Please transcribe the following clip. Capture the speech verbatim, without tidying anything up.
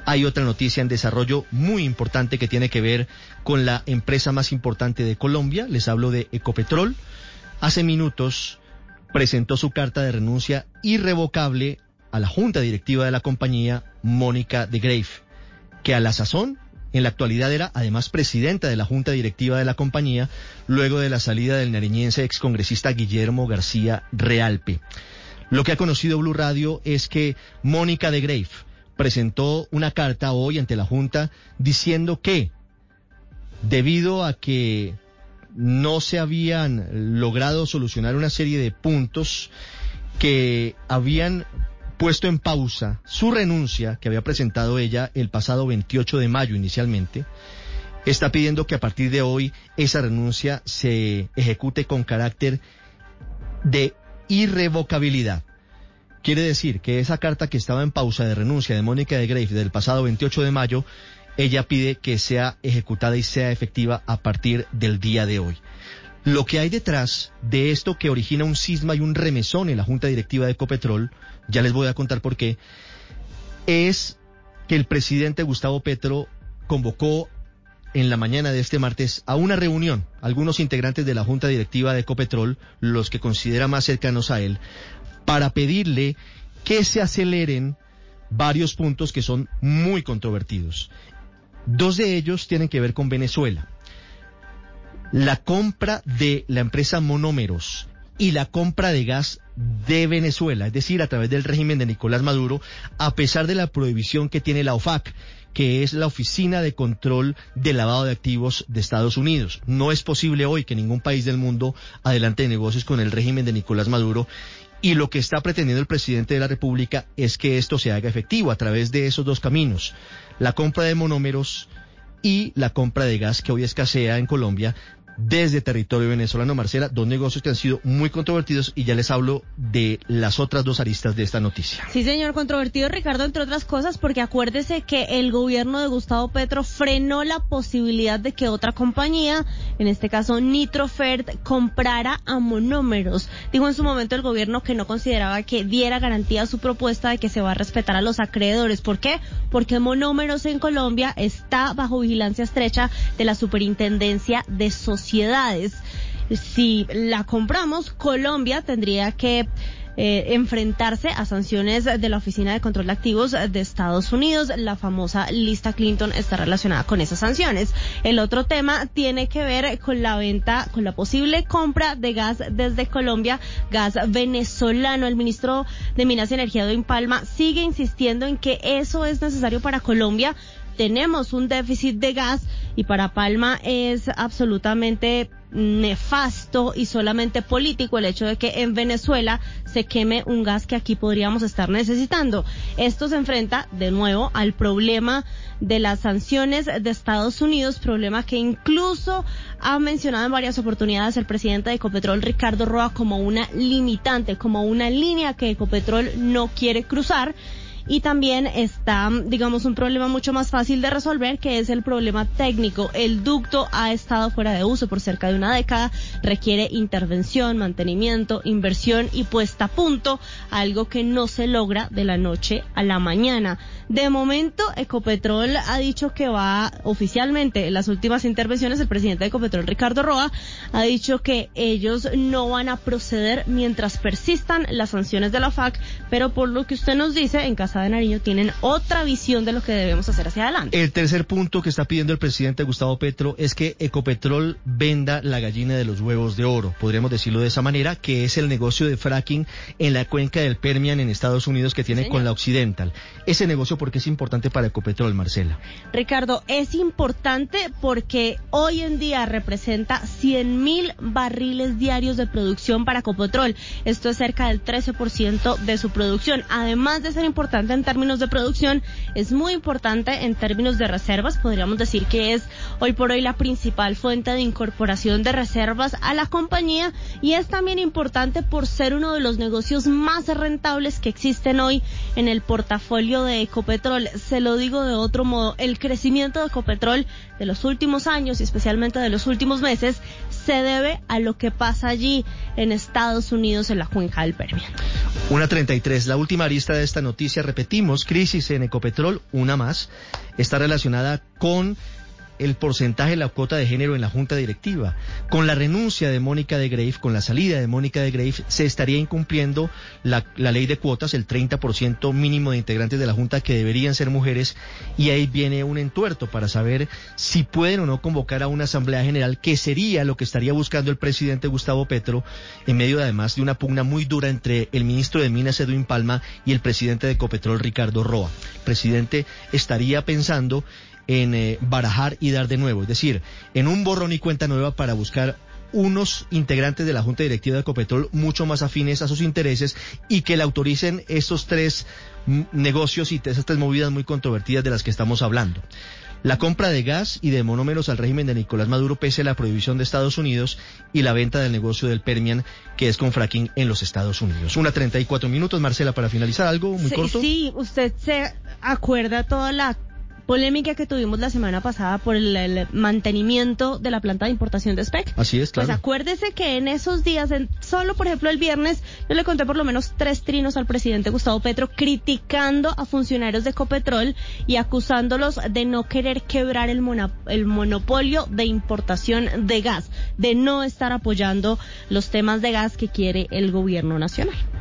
Hay otra noticia en desarrollo muy importante que tiene que ver con la empresa más importante de Colombia. Les hablo de Ecopetrol. Hace minutos presentó su carta de renuncia irrevocable a la junta directiva de la compañía, Mónica de Greiff, que a la sazón, en la actualidad era además presidenta de la junta directiva de la compañía, luego de la salida del nariñense excongresista Guillermo García Realpe. Lo que ha conocido Blue Radio es que Mónica de Greiff presentó una carta hoy ante la Junta diciendo que, debido a que no se habían logrado solucionar una serie de puntos que habían puesto en pausa su renuncia, que había presentado ella el pasado veintiocho de mayo inicialmente, está pidiendo que a partir de hoy esa renuncia se ejecute con carácter de irrevocabilidad. Quiere decir que esa carta que estaba en pausa de renuncia de Mónica de Greiff del pasado veintiocho de mayo, ella pide que sea ejecutada y sea efectiva a partir del día de hoy. Lo que hay detrás de esto que origina un cisma y un remesón en la Junta Directiva de Ecopetrol, ya les voy a contar por qué, es que el presidente Gustavo Petro convocó en la mañana de este martes a una reunión algunos integrantes de la Junta Directiva de Ecopetrol, los que considera más cercanos a él, para pedirle que se aceleren varios puntos que son muy controvertidos. Dos de ellos tienen que ver con Venezuela. La compra de la empresa Monómeros y la compra de gas de Venezuela, es decir, a través del régimen de Nicolás Maduro, a pesar de la prohibición que tiene la O F A C, que es la Oficina de Control del Lavado de Activos de Estados Unidos. No es posible hoy que ningún país del mundo adelante negocios con el régimen de Nicolás Maduro. Y lo que está pretendiendo el presidente de la República es que esto se haga efectivo a través de esos dos caminos, la compra de monómeros y la compra de gas que hoy escasea en Colombia desde territorio venezolano. Marcela, dos negocios que han sido muy controvertidos y ya les hablo de las otras dos aristas de esta noticia. Sí, señor, controvertido, Ricardo, entre otras cosas, porque acuérdese que el gobierno de Gustavo Petro frenó la posibilidad de que otra compañía, en este caso Nitrofert, comprara a Monómeros. Dijo en su momento el gobierno que no consideraba que diera garantía a su propuesta de que se va a respetar a los acreedores. ¿Por qué? Porque Monómeros en Colombia está bajo vigilancia estrecha de la Superintendencia de Sociedades. Si la compramos, Colombia tendría que eh, enfrentarse a sanciones de la Oficina de Control de Activos de Estados Unidos. La famosa lista Clinton está relacionada con esas sanciones. El otro tema tiene que ver con la venta, con la posible compra de gas desde Colombia, gas venezolano. El ministro de Minas y Energía, Edwin Palma, sigue insistiendo en que eso es necesario para Colombia. Tenemos un déficit de gas y para Palma es absolutamente nefasto y solamente político el hecho de que en Venezuela se queme un gas que aquí podríamos estar necesitando. Esto se enfrenta de nuevo al problema de las sanciones de Estados Unidos, problema que incluso ha mencionado en varias oportunidades el presidente de Ecopetrol, Ricardo Roa, como una limitante, como una línea que Ecopetrol no quiere cruzar. Y también está, digamos, un problema mucho más fácil de resolver, que es el problema técnico. El ducto ha estado fuera de uso por cerca de una década, requiere intervención, mantenimiento, inversión y puesta a punto, algo que no se logra de la noche a la mañana. De momento, Ecopetrol ha dicho que va, oficialmente, en las últimas intervenciones, el presidente de Ecopetrol, Ricardo Roa, ha dicho que ellos no van a proceder mientras persistan las sanciones de la O F A C, pero por lo que usted nos dice, en Casa de Nariño tienen otra visión de lo que debemos hacer hacia adelante. El tercer punto que está pidiendo el presidente Gustavo Petro es que Ecopetrol venda la gallina de los huevos de oro, podríamos decirlo de esa manera, que es el negocio de fracking en la cuenca del Permian en Estados Unidos que tiene sí, con la Occidental. Ese negocio, ¿por qué es importante para Ecopetrol, Marcela? Ricardo, es importante porque hoy en día representa cien mil barriles diarios de producción para Ecopetrol. Esto es cerca del trece por ciento de su producción. Además de ser importante en términos de producción, es muy importante en términos de reservas. Podríamos decir que es hoy por hoy la principal fuente de incorporación de reservas a la compañía, y es también importante por ser uno de los negocios más rentables que existen hoy en el portafolio de Ecopetrol. Se lo digo de otro modo, el crecimiento de Ecopetrol de los últimos años y especialmente de los últimos meses se debe a lo que pasa allí en Estados Unidos, en la cuenca del Permian. Una treinta y tres, la última arista de esta noticia, repetimos, crisis en Ecopetrol, una más, está relacionada con el porcentaje de la cuota de género en la junta directiva. Con la renuncia de Mónica de Greiff, con la salida de Mónica de Greiff, se estaría incumpliendo la, la ley de cuotas, el treinta por ciento mínimo de integrantes de la junta que deberían ser mujeres, y ahí viene un entuerto para saber si pueden o no convocar a una asamblea general, que sería lo que estaría buscando el presidente Gustavo Petro, en medio además de una pugna muy dura entre el ministro de Minas, Edwin Palma, y el presidente de Ecopetrol, Ricardo Roa. El presidente estaría pensando en eh, barajar y dar de nuevo, es decir, en un borrón y cuenta nueva para buscar unos integrantes de la Junta Directiva de Ecopetrol mucho más afines a sus intereses y que le autoricen estos tres m- negocios y esas tres movidas muy controvertidas de las que estamos hablando. La compra de gas y de monómeros al régimen de Nicolás Maduro pese a la prohibición de Estados Unidos y la venta del negocio del Permian, que es con fracking en los Estados Unidos. Una treinta y cuatro minutos, Marcela, para finalizar, algo muy sí, corto. Sí, usted se acuerda toda la polémica que tuvimos la semana pasada por el, el mantenimiento de la planta de importación de S P E C. Así es, claro. Pues acuérdese que en esos días, en, solo por ejemplo el viernes, yo le conté por lo menos tres trinos al presidente Gustavo Petro criticando a funcionarios de Ecopetrol y acusándolos de no querer quebrar el, mona, el monopolio de importación de gas, de no estar apoyando los temas de gas que quiere el gobierno nacional.